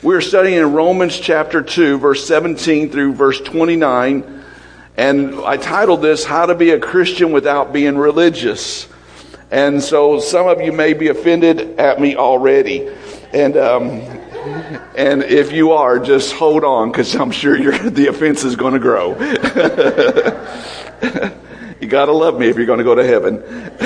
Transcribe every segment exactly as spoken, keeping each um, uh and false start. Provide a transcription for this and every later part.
We're studying in Romans chapter two, verse seventeen through verse twenty-nine. And I titled this, How to Be a Christian Without Being Religious. And so some of you may be offended at me already. And um, and if you are, just hold on, because I'm sure you're, the offense is going to grow. You got to love me if you're going to go to heaven.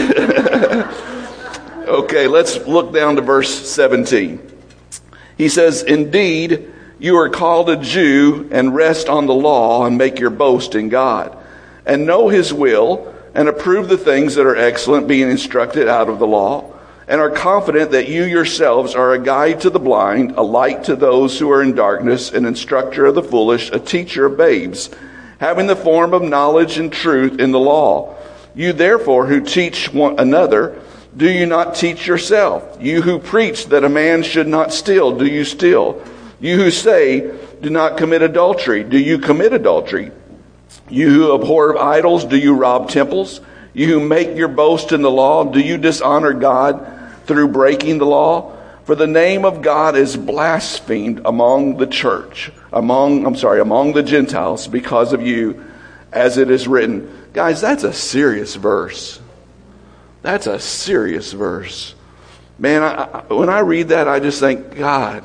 Okay, let's look down to verse seventeen. He says, Indeed, you are called a Jew and rest on the law and make your boast in God, and know his will and approve the things that are excellent, being instructed out of the law, and are confident that you yourselves are a guide to the blind, a light to those who are in darkness, an instructor of the foolish, a teacher of babes, having the form of knowledge and truth in the law. You therefore who teach one another, do you not teach yourself? You who preach that a man should not steal, do you steal? You who say, do not commit adultery, do you commit adultery? You who abhor idols, do you rob temples? You who make your boast in the law, do you dishonor God through breaking the law? For the name of God is blasphemed among the church, among, I'm sorry, among the Gentiles because of you, as it is written. Guys, that's a serious verse. That's a serious verse. Man, I, I, when I read that, I just think, God,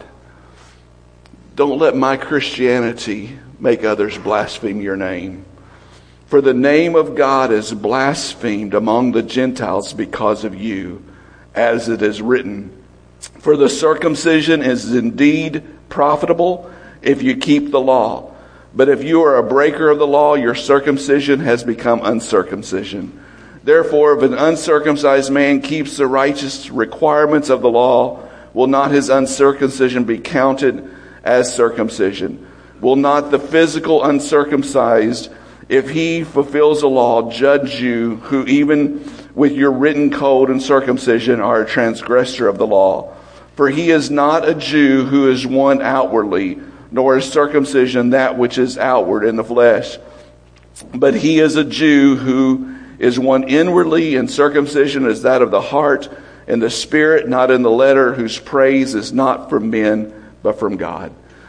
don't let my Christianity make others blaspheme your name. For the name of God is blasphemed among the Gentiles because of you, as it is written. For the circumcision is indeed profitable if you keep the law. But if you are a breaker of the law, your circumcision has become uncircumcision. Therefore, if an uncircumcised man keeps the righteous requirements of the law, will not his uncircumcision be counted as circumcision? Will not the physical uncircumcised, if he fulfills the law, judge you, who even with your written code and circumcision are a transgressor of the law? For he is not a Jew who is one outwardly, nor is circumcision that which is outward in the flesh. But he is a Jew who is one inwardly, and circumcision is that of the heart and the spirit, not in the letter, whose praise is not from men, but from God.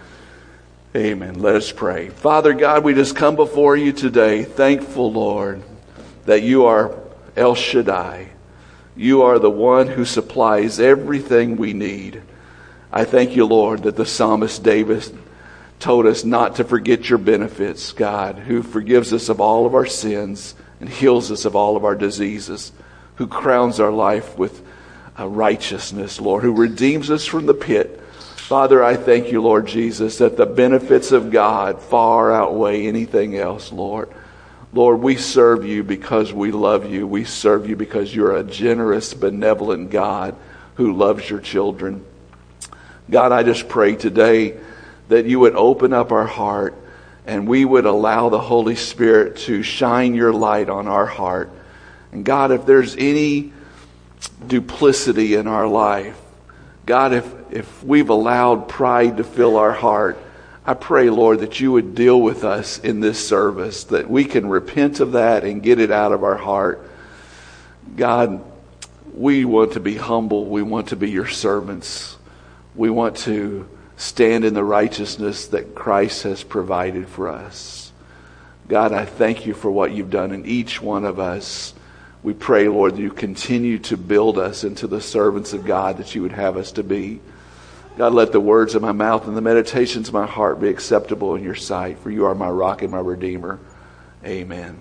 Amen. Let us pray. Father God, we just come before you today, thankful, Lord, that you are El Shaddai. You are the one who supplies everything we need. I thank you, Lord, that the psalmist David told us not to forget your benefits, God, who forgives us of all of our sins and heals us of all of our diseases, who crowns our life with uh, righteousness, Lord, who redeems us from the pit. Father, I thank you, Lord Jesus, that the benefits of God far outweigh anything else, Lord. Lord, we serve you because we love you. We serve you because you're a generous, benevolent God who loves your children. God, I just pray today that you would open up our heart and we would allow the Holy Spirit to shine your light on our heart. And God, if there's any duplicity in our life, God, if, if we've allowed pride to fill our heart, I pray, Lord, that you would deal with us in this service, that we can repent of that and get it out of our heart. God, we want to be humble. We want to be your servants. We want to stand in the righteousness that Christ has provided for us. God, I thank you for what you've done in each one of us. We pray, Lord, that you continue to build us into the servants of God that you would have us to be. God, let the words of my mouth and the meditations of my heart be acceptable in your sight, for you are my rock and my redeemer. Amen.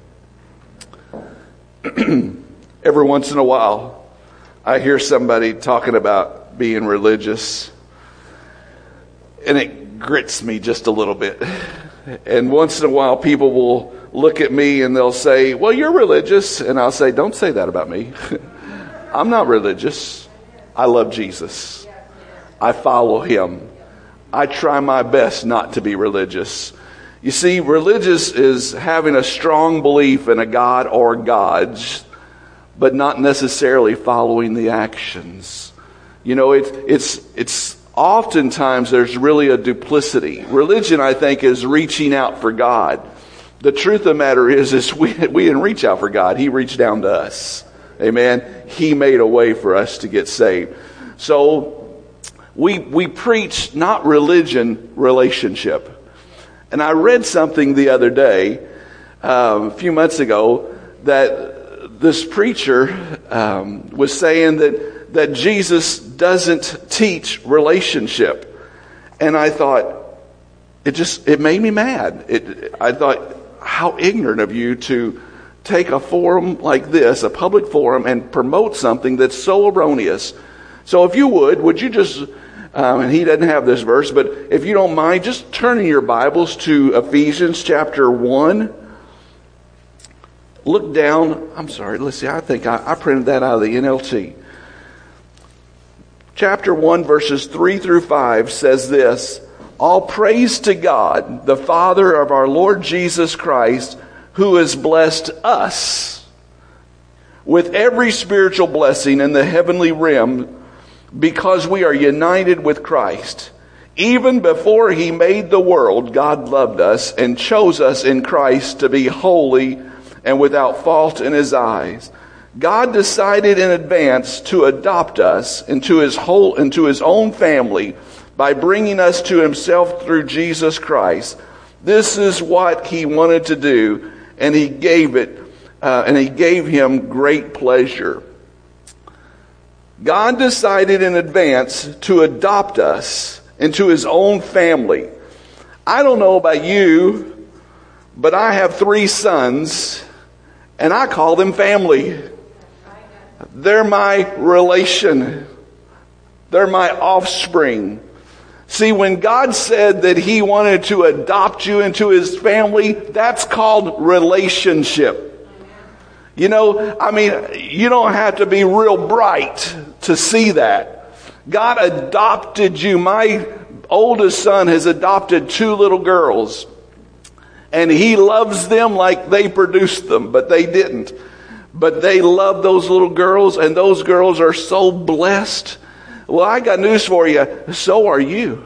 Every once in a while, I hear somebody talking about being religious, and it grits me just a little bit. And once in a while, people will look at me and they'll say, well, you're religious. And I'll say, don't say that about me. I'm not religious. I love Jesus. I follow him. I try my best not to be religious. You see, religious is having a strong belief in a God or gods, but not necessarily following the actions. You know, it's it's it's oftentimes there's really a duplicity. Religion, I think, is reaching out for God. The truth of the matter is, is we, we didn't reach out for God. He reached down to us. Amen. He made a way for us to get saved. So we we preach not religion, relationship. And I read something the other day, um, a few months ago, that this preacher um, was saying that that Jesus doesn't teach relationship. And I thought, it just, it made me mad. It, I thought, how ignorant of you to take a forum like this, a public forum, and promote something that's so erroneous. So if you would, would you just, um, and he doesn't have this verse, but if you don't mind, just turning your Bibles to Ephesians chapter one. Look down, I'm sorry, let's see, I think I, I printed that out of the N L T. Chapter one, verses three through five says this: all praise to God, the Father of our Lord Jesus Christ, who has blessed us with every spiritual blessing in the heavenly realm, because we are united with Christ. Even before he made the world, God loved us and chose us in Christ to be holy and without fault in his eyes. God decided in advance to adopt us into his whole, into his own family by bringing us to himself through Jesus Christ. This is what he wanted to do, and he gave it, uh, and he gave him great pleasure. God decided in advance to adopt us into his own family. I don't know about you, but I have three sons, and I call them family. They're my relation. They're my offspring. See, when God said that he wanted to adopt you into his family, that's called relationship. You know, I mean, you don't have to be real bright to see that. God adopted you. My oldest son has adopted two little girls, and he loves them like they produced them, but they didn't. But they love those little girls, and those girls are so blessed. Well, I got news for you. So are you.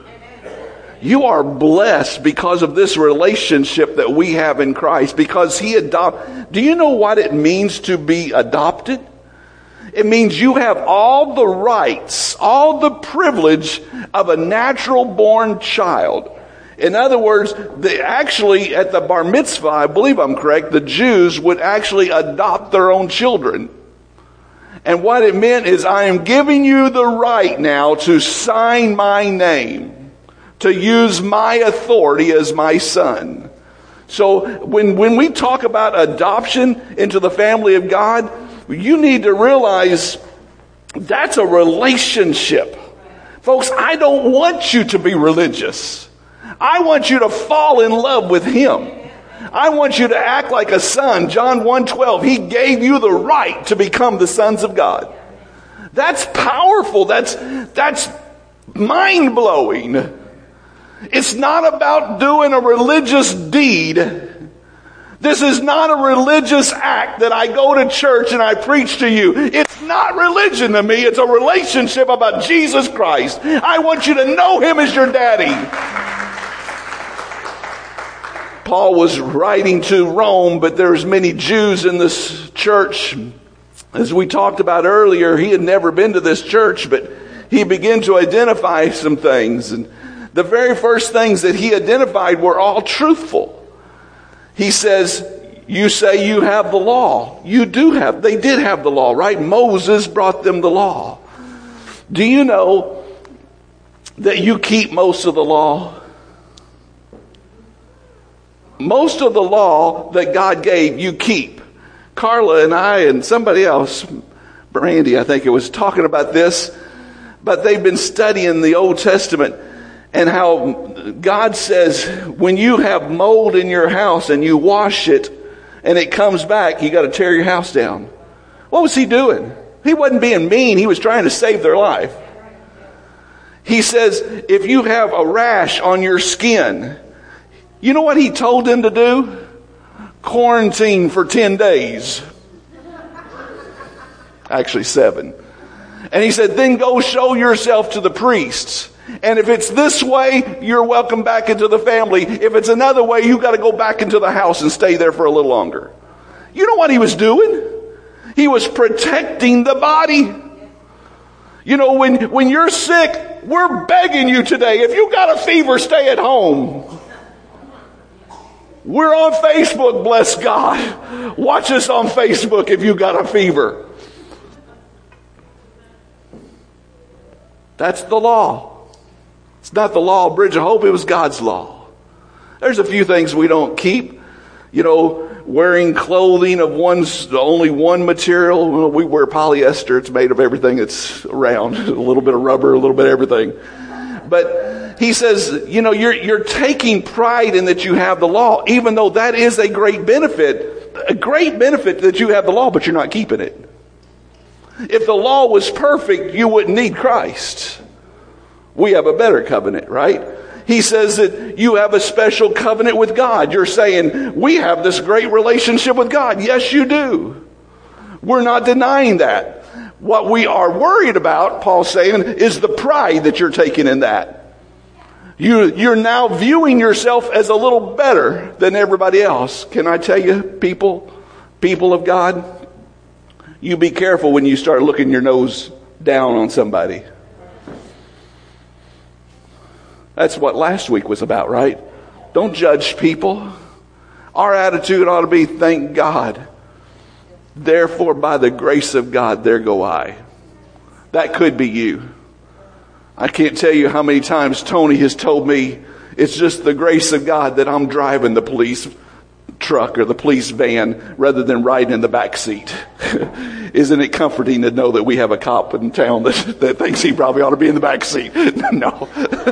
You are blessed because of this relationship that we have in Christ, because he adopted. Do you know what it means to be adopted? It means you have all the rights, all the privilege of a natural born child. In other words, they actually, at the bar mitzvah, I believe I'm correct, the Jews would actually adopt their own children. And what it meant is, I am giving you the right now to sign my name, to use my authority as my son. So when, when we talk about adoption into the family of God, you need to realize that's a relationship. Folks, I don't want you to be religious. I want you to fall in love with him. I want you to act like a son. John one twelve, he gave you the right to become the sons of God. That's powerful. That's, that's mind-blowing. It's not about doing a religious deed. This is not a religious act that I go to church and I preach to you. It's not religion to me. It's a relationship about Jesus Christ. I want you to know him as your daddy. Paul was writing to Rome, but there's many Jews in this church. As we talked about earlier, he had never been to this church, but he began to identify some things. And the very first things that he identified were all truthful. He says, you say you have the law. You do have, they did have the law, right? Moses brought them the law. Do you know that you keep most of the law? Most of the law that God gave, you keep. Carla and I and somebody else, Brandy, I think it was, talking about this, but they've been studying the Old Testament and how God says when you have mold in your house and you wash it and it comes back, you got to tear your house down. What was he doing? He wasn't being mean. He was trying to save their life. He says, if you have a rash on your skin, you know what he told them to do? Quarantine for ten days. Actually seven. And he said, then go show yourself to the priests. And if it's this way, you're welcome back into the family. If it's another way, you got to go back into the house and stay there for a little longer. You know what he was doing? He was protecting the body. You know, when, when you're sick, we're begging you today, if you got a fever, stay at home. We're on Facebook, bless God. Watch us on Facebook if you got a fever. That's the law. It's not the law of Bridge of Hope, it was God's law. There's a few things we don't keep. You know, wearing clothing of one's only one material. Well, we wear polyester. It's made of everything that's around. A little bit of rubber, a little bit of everything. But he says, you know, you're you're taking pride in that you have the law, even though that is a great benefit. A great benefit that you have the law, but you're not keeping it. If the law was perfect, you wouldn't need Christ. We have a better covenant, right? He says that you have a special covenant with God. You're saying, we have this great relationship with God. Yes, you do. We're not denying that. What we are worried about, Paul's saying, is the pride that you're taking in that. You, you're now viewing yourself as a little better than everybody else. Can I tell you, people, people of God, you be careful when you start looking your nose down on somebody. That's what last week was about, right? Don't judge people. Our attitude ought to be, thank God. Therefore, by the grace of God, there go I. That could be you. I can't tell you how many times Tony has told me, it's just the grace of God that I'm driving the police truck or the police van rather than riding in the back seat. Isn't it comforting to know that we have a cop in town that, that thinks he probably ought to be in the back seat? No.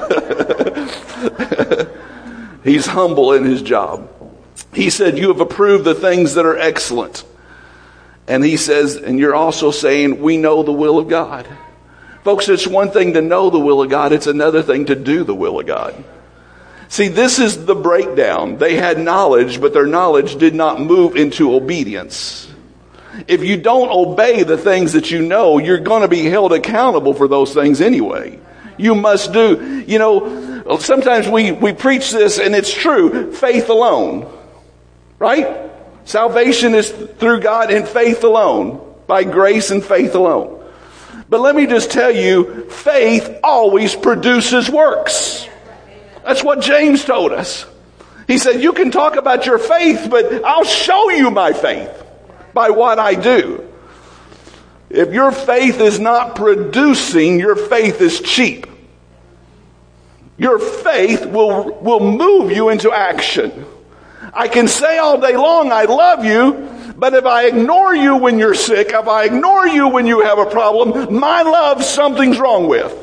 He's humble in his job. He said, you have approved the things that are excellent. And he says, and you're also saying, we know the will of God. Folks, it's one thing to know the will of God. It's another thing to do the will of God. See, this is the breakdown. They had knowledge, but their knowledge did not move into obedience. If you don't obey the things that you know, you're going to be held accountable for those things anyway. You must do, you know, sometimes we, we preach this and it's true, faith alone, right? Salvation is through God in faith alone, by grace and faith alone. But let me just tell you, faith always produces works. That's what James told us. He said, you can talk about your faith, but I'll show you my faith by what I do. If your faith is not producing, your faith is cheap. Your faith will, will move you into action. I can say all day long, I love you, but if I ignore you when you're sick, if I ignore you when you have a problem, my love, something's wrong with.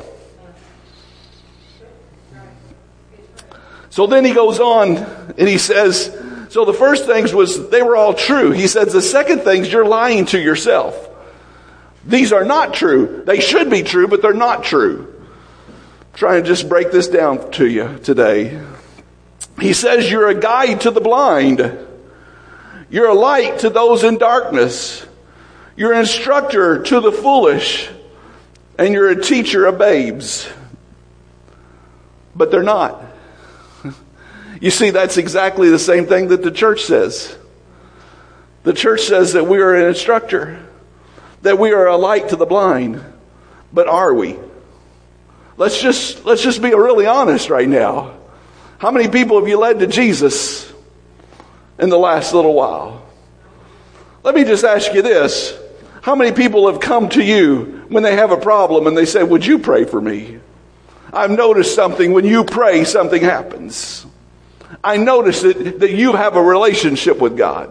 So then he goes on and he says, so the first things was they were all true. He says the second things, you're lying to yourself. These are not true. They should be true, but they're not true. I'm trying to just break this down to you today. He says you're a guide to the blind. You're a light to those in darkness. You're an instructor to the foolish. And you're a teacher of babes. But they're not. You see, that's exactly the same thing that the church says. The church says that we are an instructor, that we are a light to the blind. But are we? Let's just let's just be really honest right now. How many people have you led to Jesus in the last little while? Let me just ask you this. How many people have come to you when they have a problem and they say, would you pray for me? I've noticed something. When you pray, something happens. I notice that, that you have a relationship with God.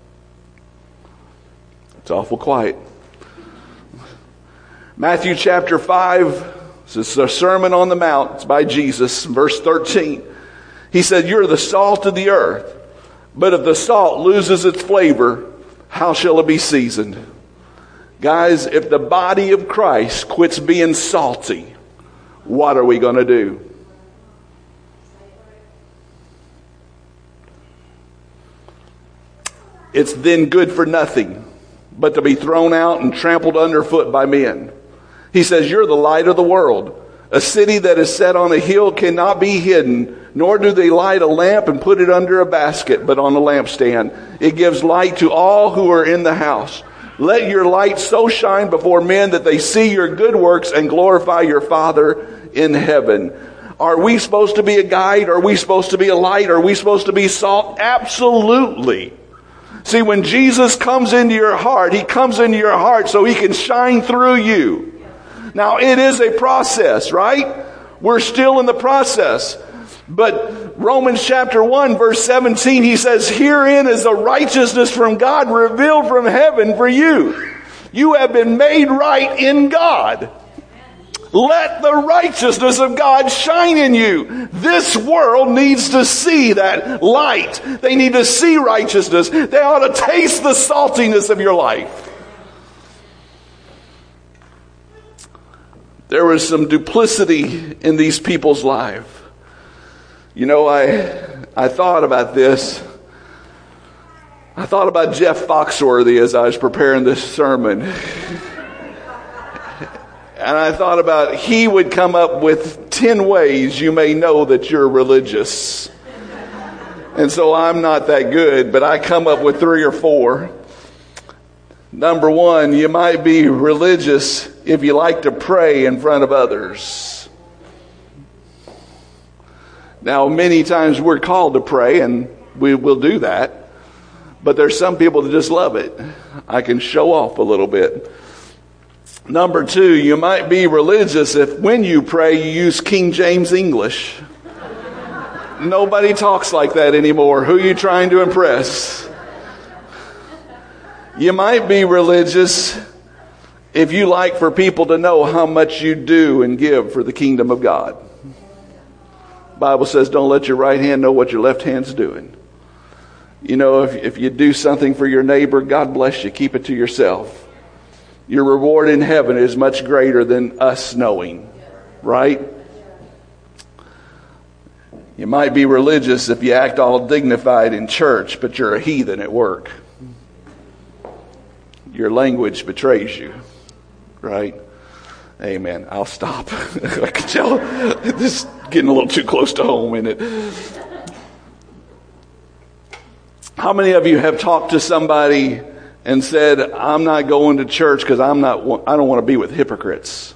It's awful quiet. Matthew chapter five, this is a Sermon on the Mount. It's by Jesus, verse thirteen. He said, you're the salt of the earth, but if the salt loses its flavor, how shall it be seasoned? Guys, if the body of Christ quits being salty, what are we going to do? It's then good for nothing but to be thrown out and trampled underfoot by men. He says, you're the light of the world. A city that is set on a hill cannot be hidden, nor do they light a lamp and put it under a basket, but on a lampstand. It gives light to all who are in the house. Let your light so shine before men that they see your good works and glorify your Father in heaven. Are we supposed to be a guide? Are we supposed to be a light? Are we supposed to be salt? Absolutely. See, when Jesus comes into your heart, He comes into your heart so He can shine through you. Now, it is a process, right? We're still in the process. But Romans chapter one, verse seventeen, he says, herein is the righteousness from God revealed from heaven for you. You have been made right in God. Let the righteousness of God shine in you. This world needs to see that light. They need to see righteousness. They ought to taste the saltiness of your life. There was some duplicity in these people's life. You know, I I thought about this. I thought about Jeff Foxworthy as I was preparing this sermon. And I thought about he would come up with ten ways you may know that you're religious. And so I'm not that good, but I come up with three or four. Number one, you might be religious if you like to pray in front of others. Now, many times we're called to pray, and we will do that. But there's some people that just love it. I can show off a little bit. Number two, you might be religious if when you pray, you use King James English. Nobody talks like that anymore. Who are you trying to impress? You might be religious if you like for people to know how much you do and give for the kingdom of God. Bible says, don't let your right hand know what your left hand's doing. You know, if, if you do something for your neighbor, God bless you. Keep it to yourself. Your reward in heaven is much greater than us knowing. Right? You might be religious if you act all dignified in church, but you're a heathen at work. Your language betrays you. Right? Amen. I'll stop. I can tell this is getting a little too close to home, isn't it? How many of you have talked to somebody and said, I'm not going to church because I'm not, I don't want to be with hypocrites?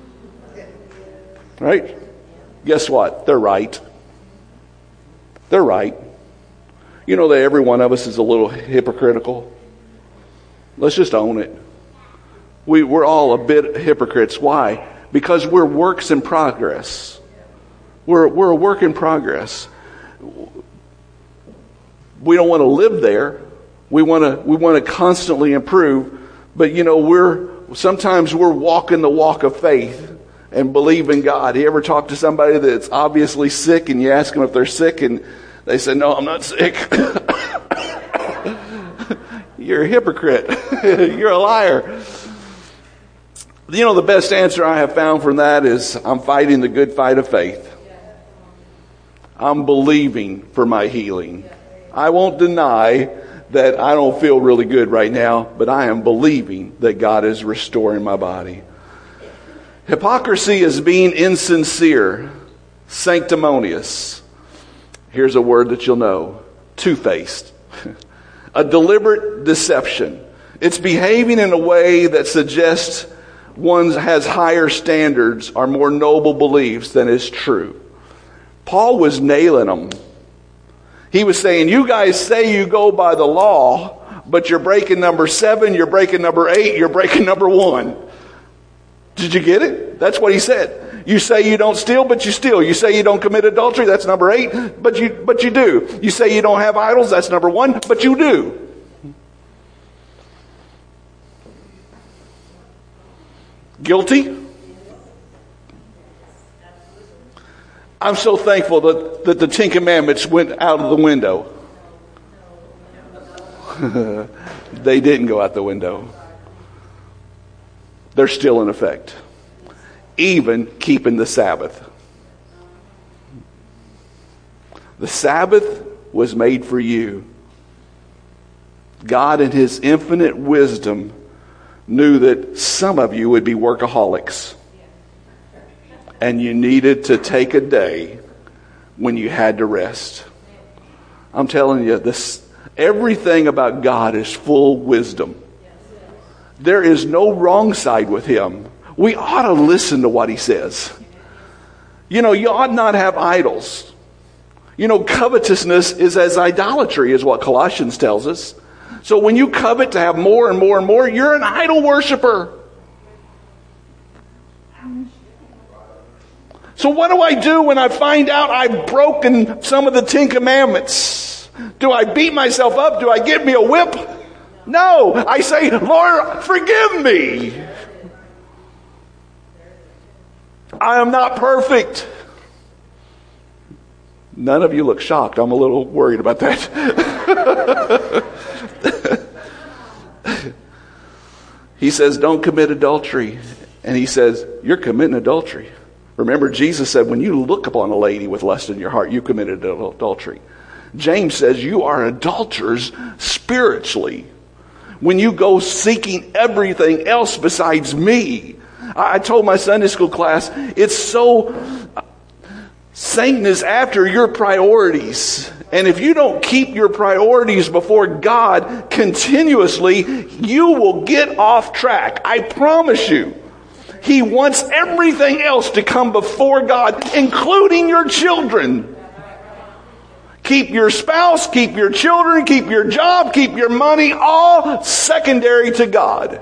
Right? Guess what? They're right. They're right. You know that every one of us is a little hypocritical. Let's just own it. We, we're all a bit hypocrites. Why? Because we're works in progress. We're, we're a work in progress. We don't want to live there. We want to, we want to constantly improve. But, you know, we're, sometimes we're walking the walk of faith and believe in God. You ever talk to somebody that's obviously sick and you ask them if they're sick and they say, no, I'm not sick. You're a hypocrite. You're a liar. You know, the best answer I have found from that is I'm fighting the good fight of faith. I'm believing for my healing. I won't deny that I don't feel really good right now, but I am believing that God is restoring my body. Hypocrisy is being insincere, sanctimonious. Here's a word that you'll know. Two-faced. A deliberate deception. It's behaving in a way that suggests one has higher standards or more noble beliefs than is true. Paul was nailing them. He was saying, you guys say you go by the law, but you're breaking number seven, you're breaking number eight, you're breaking number one. Did you get it? That's what he said. You say you don't steal, but you steal. You say you don't commit adultery, that's number eight, but you but you do. You say you don't have idols, that's number one, but you do. Guilty? I'm so thankful that, that the Ten Commandments went out of the window. They didn't go out the window. They're still in effect. Even keeping the Sabbath. The Sabbath was made for you. God in His infinite wisdom knew that some of you would be workaholics. And you needed to take a day when you had to rest. I'm telling you, this everything about God is full wisdom. there is no wrong side with him. We ought to listen to what he says. You know, you ought not have idols. You know, covetousness is as idolatry, is what Colossians tells us. So when you covet to have more and more and more, you're an idol worshiper. So what do I do when I find out I've broken some of the Ten Commandments? Do I beat myself up? Do I give me a whip? No. I say, Lord, forgive me. I am not perfect. None of you look shocked. I'm a little worried about that. He says, don't commit adultery. And he says, you're committing adultery. Remember, Jesus said, when you look upon a lady with lust in your heart, you committed adultery. James says, you are adulterers spiritually. When you go seeking everything else besides me. I told my Sunday school class, it's so... Satan is after your priorities. And if you don't keep your priorities before God continuously, you will get off track. I promise you. He wants everything else to come before God, including your children. Keep your spouse, keep your children, keep your job, keep your money, all secondary to God.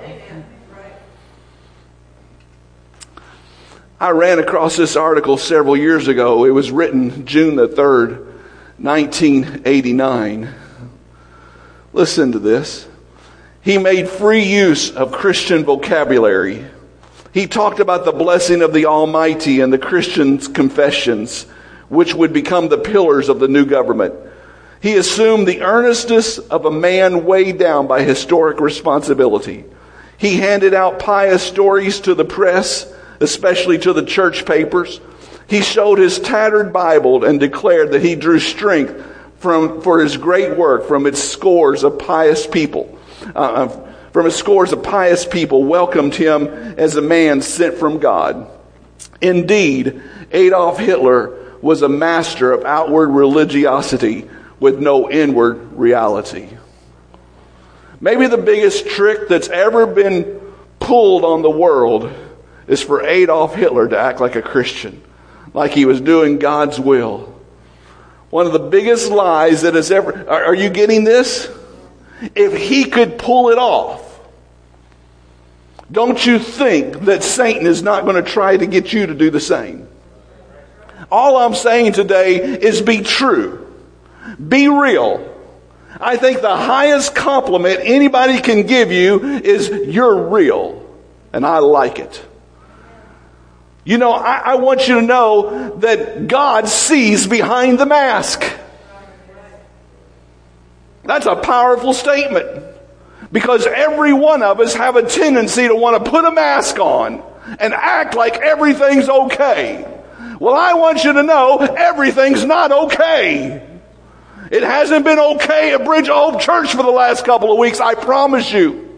I ran across this article several years ago. It was written June the third, nineteen eighty-nine. Listen to this. He made free use of Christian vocabulary. He talked about the blessing of the Almighty and the Christian's confessions, which would become the pillars of the new government. He assumed the earnestness of a man weighed down by historic responsibility. He handed out pious stories to the press, especially to the church papers. He showed his tattered Bible and declared that he drew strength from for his great work from its scores of pious people. Uh, from his scores of pious people welcomed him as a man sent from God. Indeed, Adolf Hitler was a master of outward religiosity with no inward reality. Maybe the biggest trick that's ever been pulled on the world is for Adolf Hitler to act like a Christian, like he was doing God's will. One of the biggest lies that has ever... Are, are you getting this? If he could pull it off, don't you think that Satan is not going to try to get you to do the same? All I'm saying today is be true. Be real. I think the highest compliment anybody can give you is you're real. And I like it. You know, I, I want you to know that God sees behind the mask. That's a powerful statement. Because every one of us have a tendency to want to put a mask on and act like everything's okay. Well, I want you to know everything's not okay. It hasn't been okay at Bridge of Hope Church for the last couple of weeks, I promise you.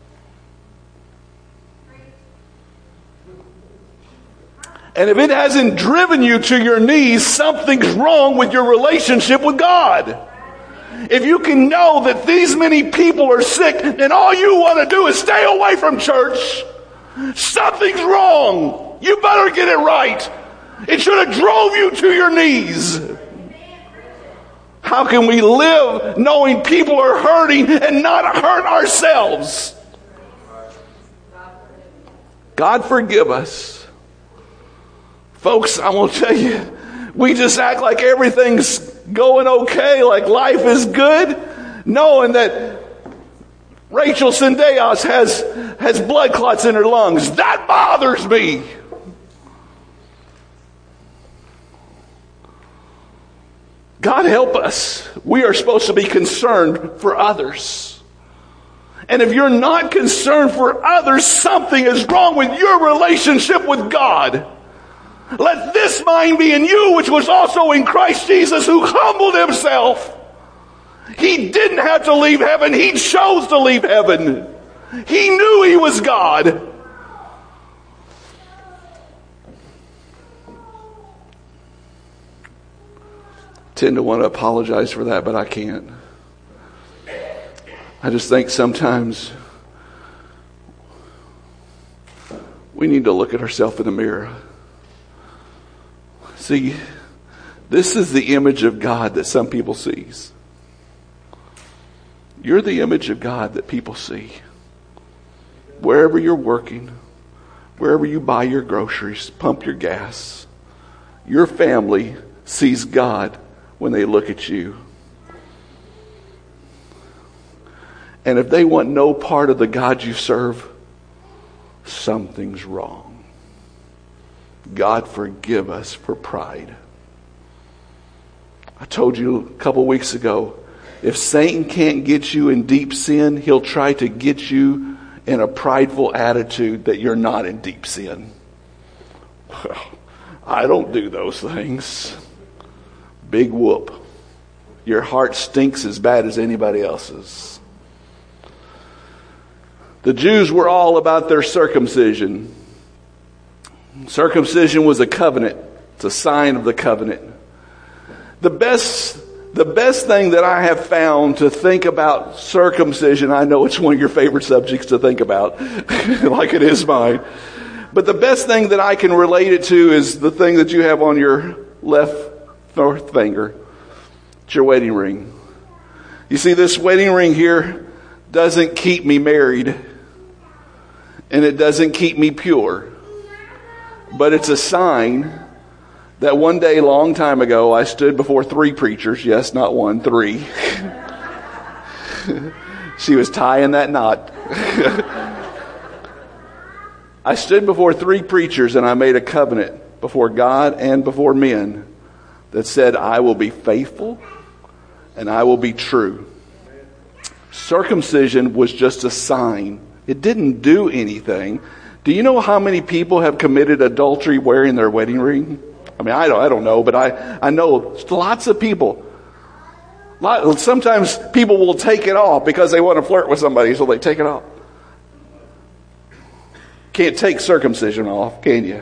And if it hasn't driven you to your knees, something's wrong with your relationship with God. If you can know that these many people are sick and all you want to do is stay away from church, something's wrong. You better get it right. It should have drove you to your knees. How can we live knowing people are hurting and not hurt ourselves? God forgive us. Folks, I will tell you, we just act like everything's going okay, like life is good, knowing that Rachel Sendeos has, has blood clots in her lungs. That bothers me. God help us. We are supposed to be concerned for others. And if you're not concerned for others, something is wrong with your relationship with God. Let this mind be in you, which was also in Christ Jesus, who humbled himself. He didn't have to leave heaven. He chose to leave heaven. He knew he was God. I tend to want to apologize for that, but I can't. I just think sometimes we need to look at ourselves in the mirror. See, this is the image of God that some people sees. You're the image of God that people see. Wherever you're working, wherever you buy your groceries, pump your gas, your family sees God when they look at you. And if they want no part of the God you serve, something's wrong. God forgive us for pride. I told you a couple weeks ago, if Satan can't get you in deep sin, he'll try to get you in a prideful attitude that you're not in deep sin. Well, I don't do those things. Big whoop. Your heart stinks as bad as anybody else's. The Jews were all about their circumcision. Circumcision was a covenant. It's a sign of the covenant. The best, the best thing that I have found to think about circumcision, I know it's one of your favorite subjects to think about, like it is mine. But the best thing that I can relate it to is the thing that you have on your left north finger. It's your wedding ring. You see, this wedding ring here doesn't keep me married, and it doesn't keep me pure. But it's a sign that one day, long time ago, I stood before three preachers. Yes, not one, three. She was tying that knot. I stood before three preachers and I made a covenant before God and before men that said, I will be faithful and I will be true. Circumcision was just a sign. It didn't do anything. Do you know how many people have committed adultery wearing their wedding ring? I mean, I don't, I don't know, but I, I know lots of people. Lot, sometimes people will take it off because they want to flirt with somebody, so they take it off. Can't take circumcision off, can you?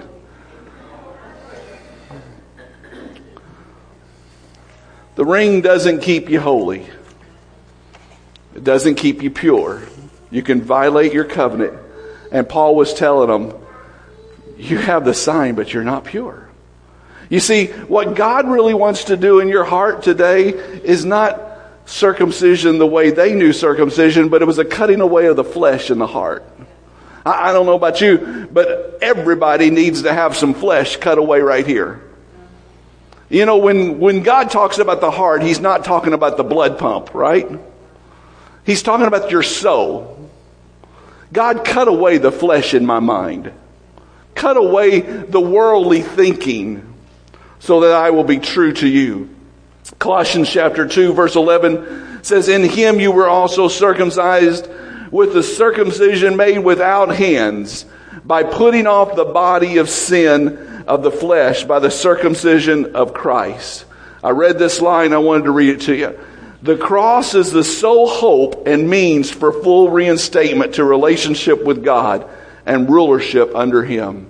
The ring doesn't keep you holy. It doesn't keep you pure. You can violate your covenant. And Paul was telling them, you have the sign, but you're not pure. You see, what God really wants to do in your heart today is not circumcision the way they knew circumcision, but it was a cutting away of the flesh in the heart. I, I don't know about you, but everybody needs to have some flesh cut away right here. You know, when, when God talks about the heart, He's not talking about the blood pump, right? He's talking about your soul. God, cut away the flesh in my mind. Cut away the worldly thinking so that I will be true to you. Colossians chapter two verse eleven says, in Him you were also circumcised with the circumcision made without hands, by putting off the body of sin of the flesh by the circumcision of Christ. I read this line, I wanted to read it to you. The cross is the sole hope and means for full reinstatement to relationship with God and rulership under Him.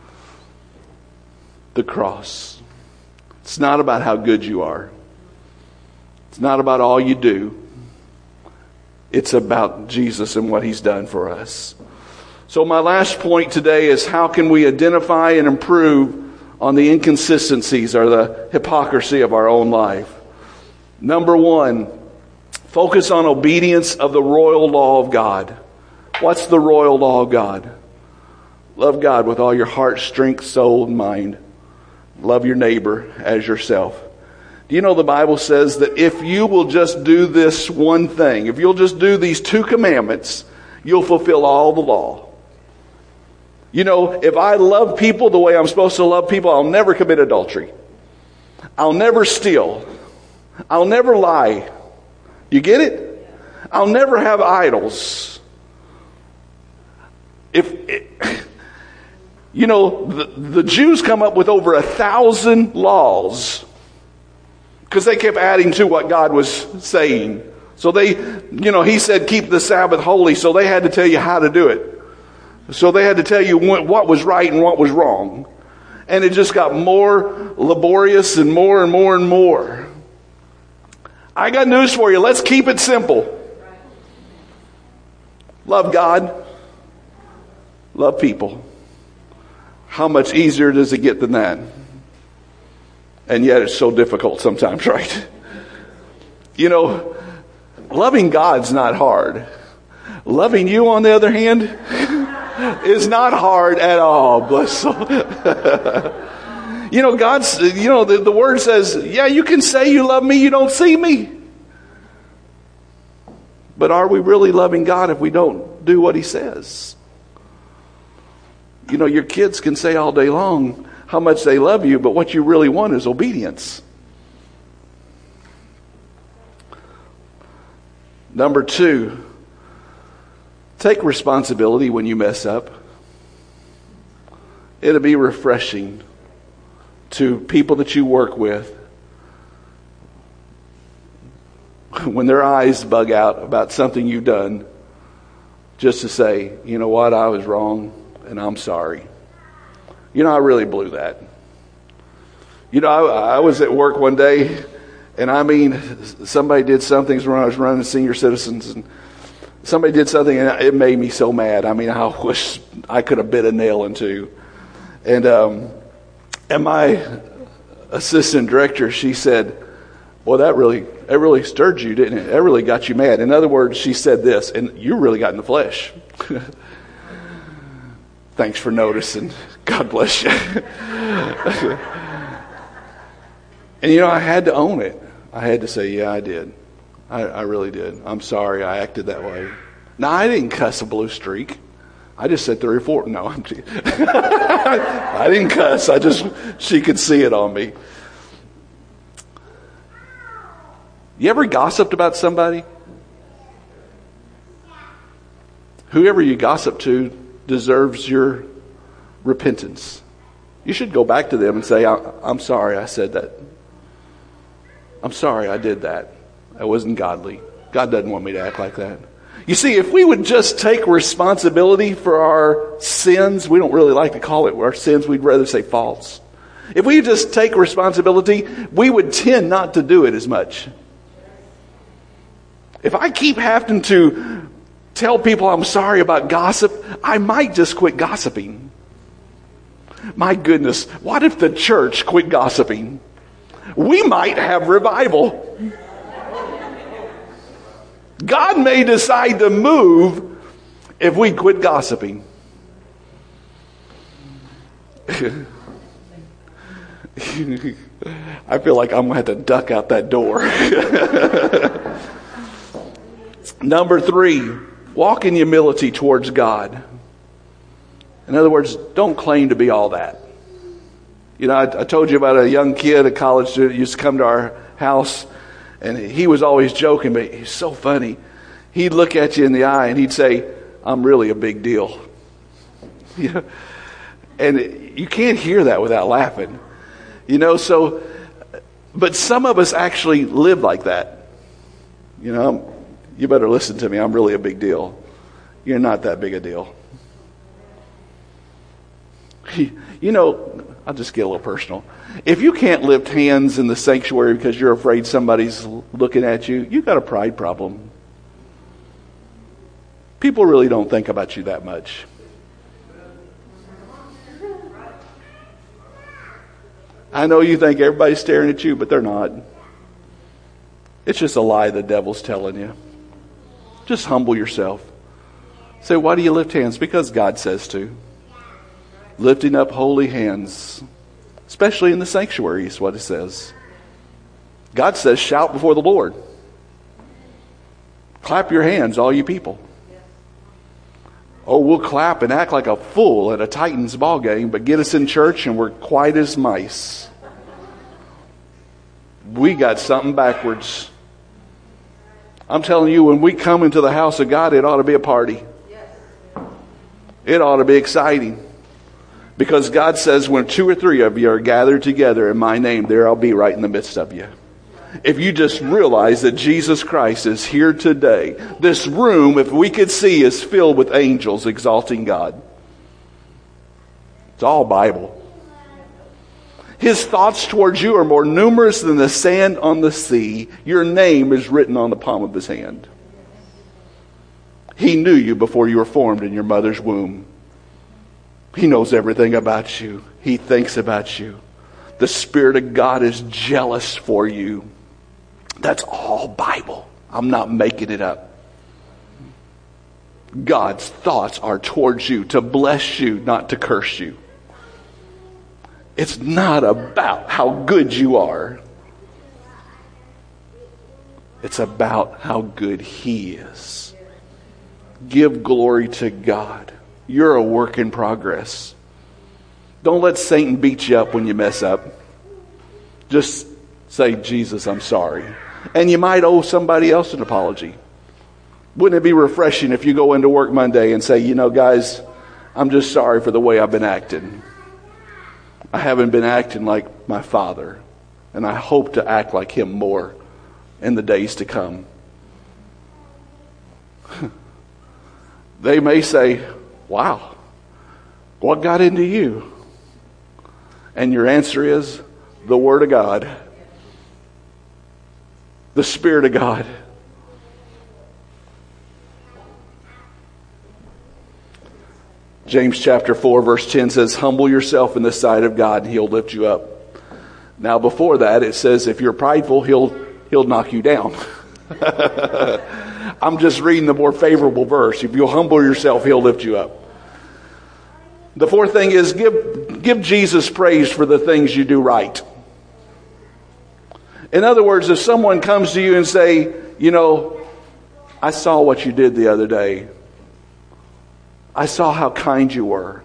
The cross. It's not about how good you are. It's not about all you do. It's about Jesus and what He's done for us. So my last point today is, how can we identify and improve on the inconsistencies or the hypocrisy of our own life? Number one, focus on obedience of the royal law of God. What's the royal law of God? Love God with all your heart, strength, soul, and mind. Love your neighbor as yourself. Do you know the Bible says that if you will just do this one thing, if you'll just do these two commandments, you'll fulfill all the law. You know, if I love people the way I'm supposed to love people, I'll never commit adultery. I'll never steal. I'll never lie. You get it? I'll never have idols. If it, you know, the, the Jews come up with over a thousand laws because they kept adding to what God was saying. So they, you know, He said keep the Sabbath holy, so they had to tell you how to do it. So they had to tell you what was right and what was wrong. And it just got more laborious and more and more and more. I got news for you. Let's keep it simple. Love God. Love people. How much easier does it get than that? And yet it's so difficult sometimes, right? You know, loving God's not hard. Loving you, on the other hand, is not hard at all. Bless you. You know, God's, you know, the, the word says, yeah, you can say you love me, you don't see me. But are we really loving God if we don't do what he says? You know, your kids can say all day long how much they love you, but what you really want is obedience. Number two, take responsibility when you mess up. It'll be refreshing to people that you work with when their eyes bug out about something you've done, just to say, you know what, I was wrong and I'm sorry. You know, I really blew that. You know, I, I was at work one day, and I mean, somebody did something when I was running senior citizens, and somebody did something and it made me so mad. I mean, I wish I could have bit a nail into. And um, and my assistant director, she said, well, that really, that really stirred you, didn't it? That really got you mad. In other words, she said this, and you really got in the flesh. Thanks for noticing. God bless you. And you know, I had to own it. I had to say, yeah, I did. I, I really did. I'm sorry I acted that way. Now, I didn't cuss a blue streak. I just said three or four. No, I'm I didn't cuss. I just, she could see it on me. You ever gossiped about somebody? Whoever you gossip to deserves your repentance. You should go back to them and say, I'm sorry I said that. I'm sorry I did that. That wasn't godly. God doesn't want me to act like that. You see, if we would just take responsibility for our sins, we don't really like to call it our sins, we'd rather say faults. If we just take responsibility, we would tend not to do it as much. If I keep having to tell people I'm sorry about gossip, I might just quit gossiping. My goodness, what if the church quit gossiping? We might have revival. God may decide to move if we quit gossiping. I feel like I'm going to have to duck out that door. Number three, walk in humility towards God. In other words, don't claim to be all that. You know, I, I told you about a young kid, a college student, used to come to our house, and he was always joking, but he's so funny. He'd look at you in the eye and he'd say, I'm really a big deal. You know? And you can't hear that without laughing. You know, so, but some of us actually live like that. You know, you better listen to me. I'm really a big deal. You're not that big a deal. You know, I'll just get a little personal. If you can't lift hands in the sanctuary because you're afraid somebody's looking at you, you've got a pride problem. People really don't think about you that much. I know you think everybody's staring at you, but they're not. It's just a lie the devil's telling you. Just humble yourself. Say, why do you lift hands? Because God says to. Lifting up holy hands, especially in the sanctuary, is what it says. God says, shout before the Lord. Clap your hands, all you people. Oh, we'll clap and act like a fool at a Titans ball game, but get us in church and we're quiet as mice. We got something backwards. I'm telling you, when we come into the house of God, it ought to be a party. It ought to be exciting. Because God says, when two or three of you are gathered together in my name, there I'll be right in the midst of you. If you just realize that Jesus Christ is here today, this room, if we could see, is filled with angels exalting God. It's all Bible. His thoughts towards you are more numerous than the sand on the sea. Your name is written on the palm of his hand. He knew you before you were formed in your mother's womb. He knows everything about you. He thinks about you. The Spirit of God is jealous for you. That's all Bible. I'm not making it up. God's thoughts are towards you to bless you, not to curse you. It's not about how good you are. It's about how good He is. Give glory to God. You're a work in progress. Don't let Satan beat you up when you mess up. Just say, Jesus, I'm sorry. And you might owe somebody else an apology. Wouldn't it be refreshing if you go into work Monday and say, you know, guys, I'm just sorry for the way I've been acting. I haven't been acting like my father, and I hope to act like him more in the days to come. They may say, wow, what got into you? And your answer is the Word of God, the Spirit of God. James chapter four verse ten says, humble yourself in the sight of God and He'll lift you up. Now before that it says, if you're prideful, He'll He'll knock you down. I'm just reading the more favorable verse. If you'll humble yourself, He'll lift you up. The fourth thing is give, give Jesus praise for the things you do right. In other words, if someone comes to you and say, you know, I saw what you did the other day. I saw how kind you were.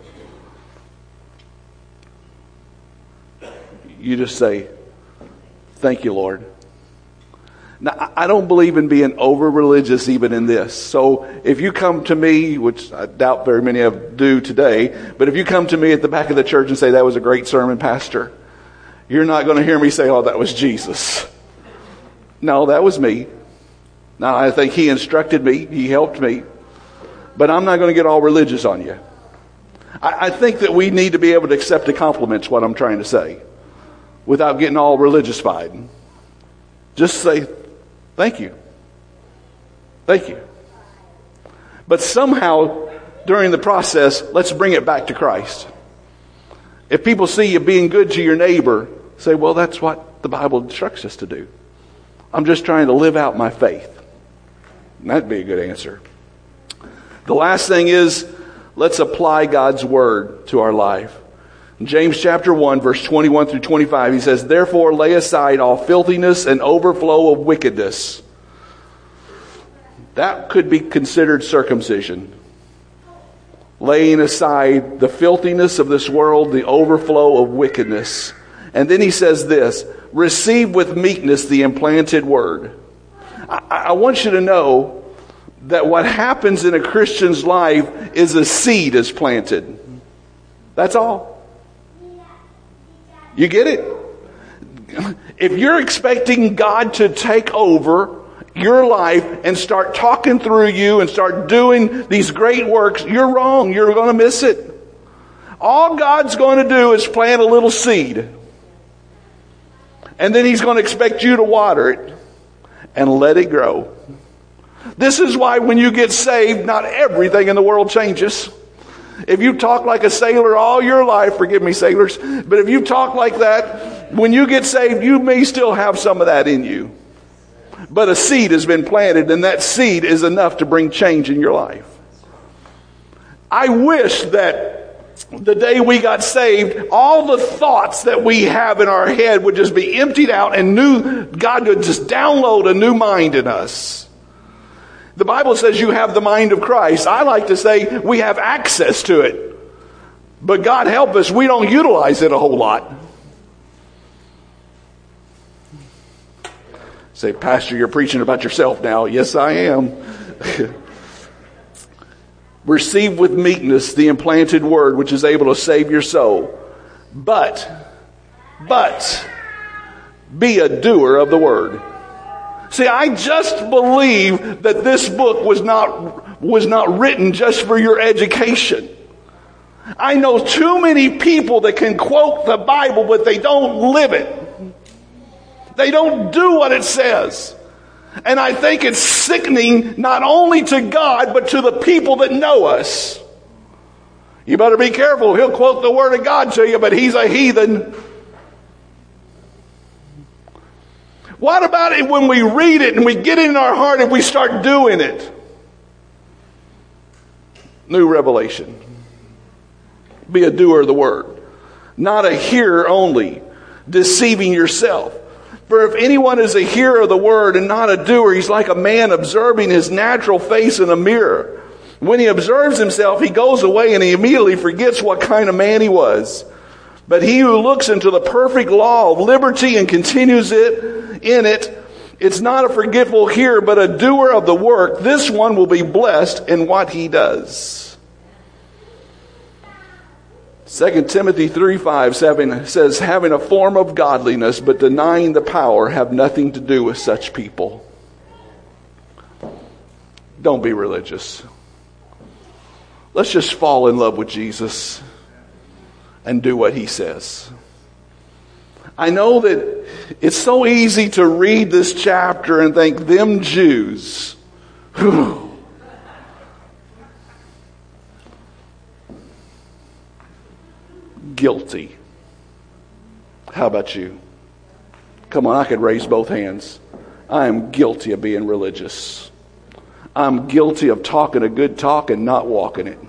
You just say, thank you, Lord. Now, I don't believe in being over-religious even in this. So if you come to me, which I doubt very many of you do today, but if you come to me at the back of the church and say, that was a great sermon, Pastor, you're not going to hear me say, oh, that was Jesus. No, that was me. Now, I think He instructed me. He helped me. But I'm not going to get all religious on you. I, I think that we need to be able to accept a compliment, is what I'm trying to say, without getting all religious-fied. Just say, thank you. Thank you. But somehow, during the process, let's bring it back to Christ. If people see you being good to your neighbor, say, well, that's what the Bible instructs us to do. I'm just trying to live out my faith. And that'd be a good answer. The last thing is, let's apply God's word to our life. In James chapter one, verse twenty-one through twenty-five, he says, therefore lay aside all filthiness and overflow of wickedness. That could be considered circumcision. Laying aside the filthiness of this world, the overflow of wickedness. And then he says this, receive with meekness the implanted word. I, I want you to know that what happens in a Christian's life is a seed is planted. That's all. You get it? If you're expecting God to take over your life and start talking through you and start doing these great works, you're wrong. You're going to miss it. All God's going to do is plant a little seed. And then He's going to expect you to water it and let it grow. This is why when you get saved, not everything in the world changes. If you talk like a sailor all your life, forgive me sailors, but if you talk like that, when you get saved, you may still have some of that in you. But a seed has been planted, and that seed is enough to bring change in your life. I wish that the day we got saved, all the thoughts that we have in our head would just be emptied out, and new God would just download a new mind in us. The Bible says you have the mind of Christ. I like to say we have access to it. But God help us, we don't utilize it a whole lot. Say, Pastor, you're preaching about yourself now. Yes, I am. Receive with meekness the implanted word which is able to save your soul. But, but, be a doer of the word. See, I just believe that this book was not, was not written just for your education. I know too many people that can quote the Bible, but they don't live it. They don't do what it says. And I think it's sickening not only to God, but to the people that know us. You better be careful. He'll quote the Word of God to you, but he's a heathen. What about it when we read it and we get it in our heart and we start doing it? New revelation. Be a doer of the Word, not a hearer only, deceiving yourself. For if anyone is a hearer of the Word and not a doer, he's like a man observing his natural face in a mirror. When he observes himself, he goes away and he immediately forgets what kind of man he was. But he who looks into the perfect law of liberty and continues it in it, it's not a forgetful hearer, but a doer of the work. This one will be blessed in what he does. Second Timothy three five says, having a form of godliness, but denying the power, have nothing to do with such people. Don't be religious. Let's just fall in love with Jesus and do what he says. I know that it's so easy to read this chapter and think, them Jews. Whew. Guilty. How about you? Come on, I could raise both hands. I am guilty of being religious. I'm guilty of talking a good talk and not walking it.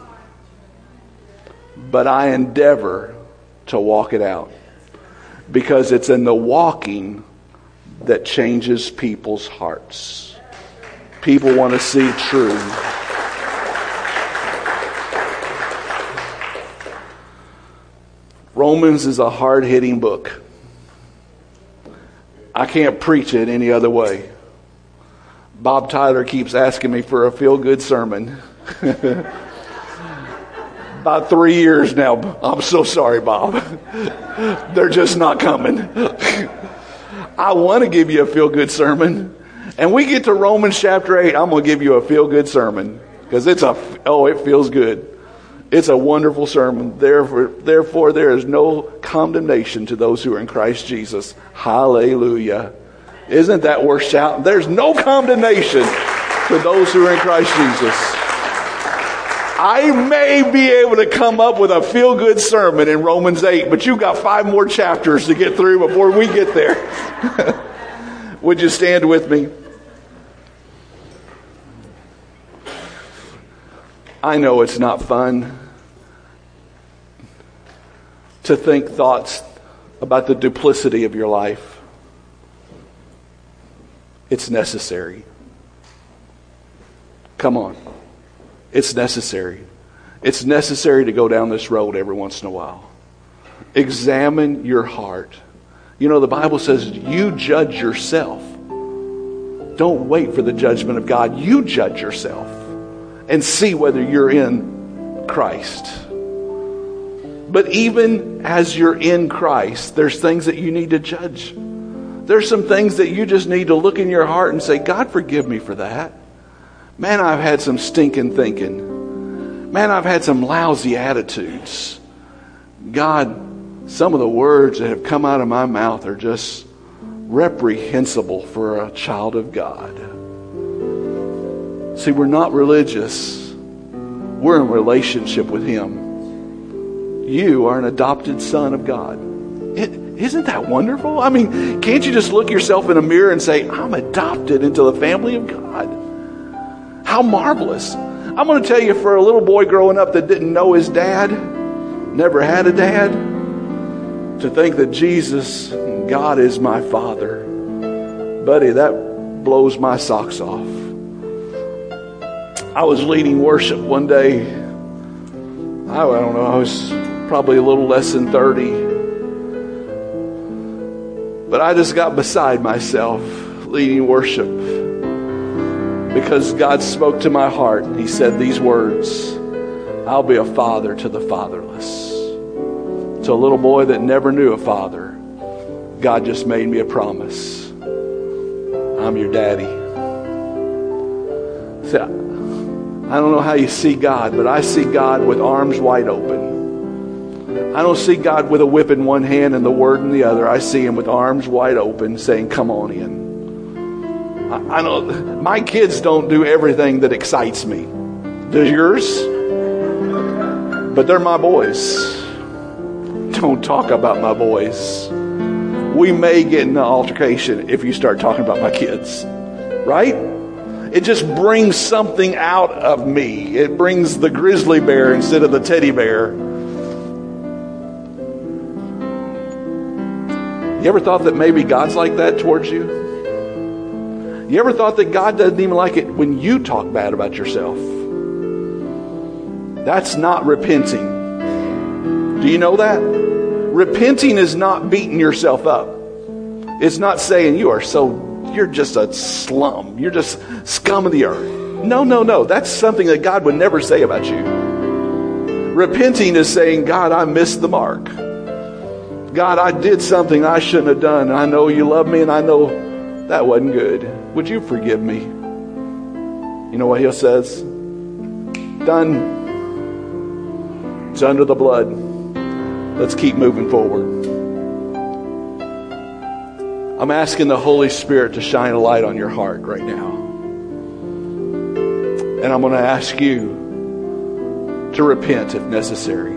But I endeavor to walk it out. Because it's in the walking that changes people's hearts. People want to see truth. Romans is a hard-hitting book. I can't preach it any other way. Bob Tyler keeps asking me for a feel-good sermon. About three years now. I'm so sorry, Bob. They're just not coming. I want to give you a feel-good sermon. And we get to Romans chapter eight, I'm going to give you a feel-good sermon. Because it's a, oh, it feels good. It's a wonderful sermon. Therefore, therefore, there is no condemnation to those who are in Christ Jesus. Hallelujah. Isn't that worth shouting? There's no condemnation to those who are in Christ Jesus. I may be able to come up with a feel-good sermon in Romans eight, but you've got five more chapters to get through before we get there. Would you stand with me? I know it's not fun to think thoughts about the duplicity of your life. It's necessary. Come on. It's necessary. It's necessary to go down this road every once in a while. Examine your heart. You know, the Bible says you judge yourself. Don't wait for the judgment of God. You judge yourself and see whether you're in Christ. But even as you're in Christ, there's things that you need to judge. There's some things that you just need to look in your heart and say, God, forgive me for that. Man, I've had some stinking thinking. Man, I've had some lousy attitudes. God, some of the words that have come out of my mouth are just reprehensible for a child of God. See, we're not religious. We're in relationship with Him. You are an adopted son of God. It, isn't that wonderful? I mean, can't you just look yourself in a mirror and say, I'm adopted into the family of God? How marvelous. I'm going to tell you, for a little boy growing up that didn't know his dad, never had a dad, to think that Jesus, God is my Father. Buddy, that blows my socks off. I was leading worship one day. I, I don't know, I was probably a little less than thirty. But I just got beside myself leading worship because God spoke to my heart. He said these words, I'll be a father to the fatherless. To a little boy that never knew a father, God just made me a promise. I'm your daddy. See, I don't know how you see God, but I see God with arms wide open. I don't see God with a whip in one hand and the word in the other. I see Him with arms wide open saying, come on in. I, I know my kids don't do everything that excites me. Does yours? but they're my boys. Don't talk about my boys. We may get in an altercation if you start talking about my kids, right? It just brings something out of me. It brings the grizzly bear instead of the teddy bear. You ever thought that maybe God's like that towards you? You ever thought that God doesn't even like it when you talk bad about yourself? That's not repenting. Do you know that? Repenting is not beating yourself up. It's not saying you are so, you're just a slum. You're just scum of the earth. No, no, no. That's something that God would never say about you. Repenting is saying, God, I missed the mark. God, I did something I shouldn't have done. I know you love me, and I know that wasn't good. Would you forgive me? You know what he says? Done. It's under the blood. Let's keep moving forward. I'm asking the Holy Spirit to shine a light on your heart right now. And I'm going to ask you to repent if necessary.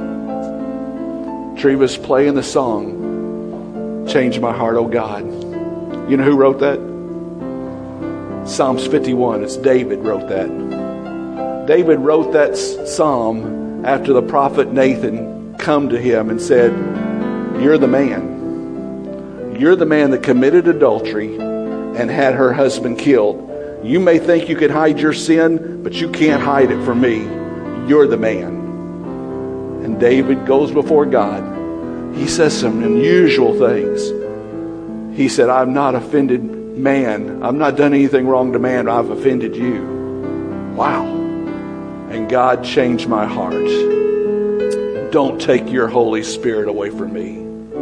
Treva's playing the song, Change My Heart, Oh God. You know who wrote that? Psalms fifty-one. It's David wrote that. David wrote that psalm after the prophet Nathan come to him and said, you're the man. You're the man that committed adultery and had her husband killed. You may think you could hide your sin, but you can't hide it from me. You're the man. And David goes before God. He says some unusual things. He said, I've not offended man. I've not done anything wrong to man. I've offended you. Wow. And God changed my heart. Don't take your Holy Spirit away from me.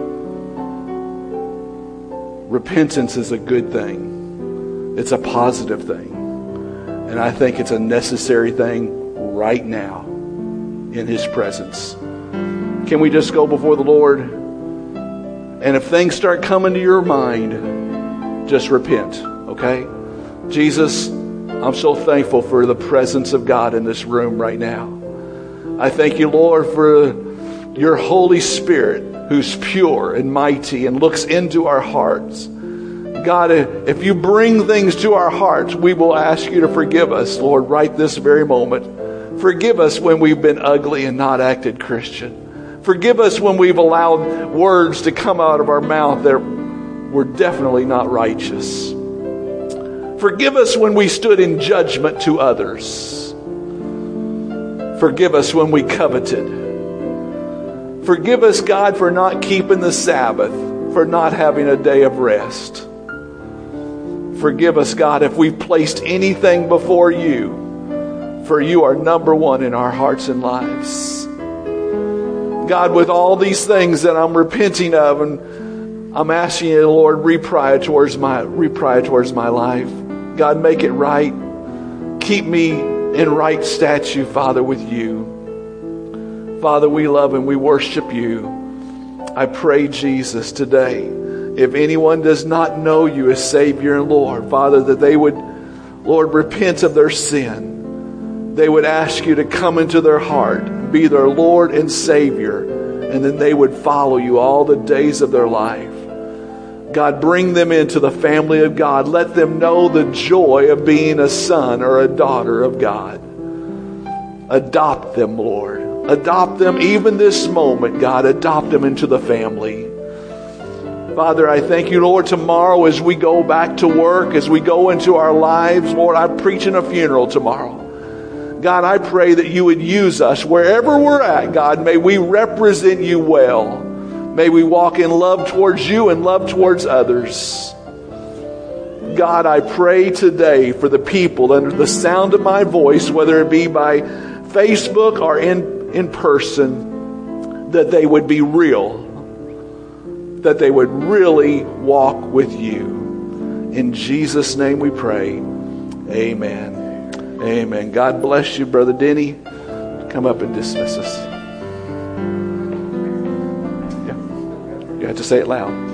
Repentance is a good thing. It's a positive thing. And I think it's a necessary thing right now in His presence. Can we just go before the Lord? And if things start coming to your mind, just repent, okay? Jesus, I'm so thankful for the presence of God in this room right now. I thank you, Lord, for your Holy Spirit who's pure and mighty and looks into our hearts. God, if you bring things to our hearts, we will ask you to forgive us, Lord, right this very moment. Forgive us when we've been ugly and not acted Christian. Forgive us when we've allowed words to come out of our mouth that were definitely not righteous. Forgive us when we stood in judgment to others. Forgive us when we coveted. Forgive us, God, for not keeping the Sabbath, for not having a day of rest. Forgive us, God, if we've placed anything before you, for you are number one in our hearts and lives. God, with all these things that I'm repenting of, and I'm asking you, Lord, repry towards my repry towards my life. God, make it right. Keep me in right statue, Father, with you. Father, we love and we worship you. I pray, Jesus, today, if anyone does not know you as Savior and Lord, Father, that they would, Lord, repent of their sin. They would ask you to come into their heart, be their Lord and Savior, and then they would follow you all the days of their life. God, bring them into the family of God. Let them know the joy of being a son or a daughter of God. Adopt them, Lord. Adopt them even this moment, God. Adopt them into the family. Father, I thank you, Lord, tomorrow as we go back to work, as we go into our lives, Lord, I'm preaching a funeral tomorrow. God, I pray that you would use us wherever we're at, God. May we represent you well. May we walk in love towards you and love towards others. God, I pray today for the people under the sound of my voice, whether it be by Facebook or in, in person, that they would be real. That they would really walk with you. In Jesus' name we pray. Amen. Amen. God bless you, Brother Denny. Come up and dismiss us. Yeah. You have to say it loud.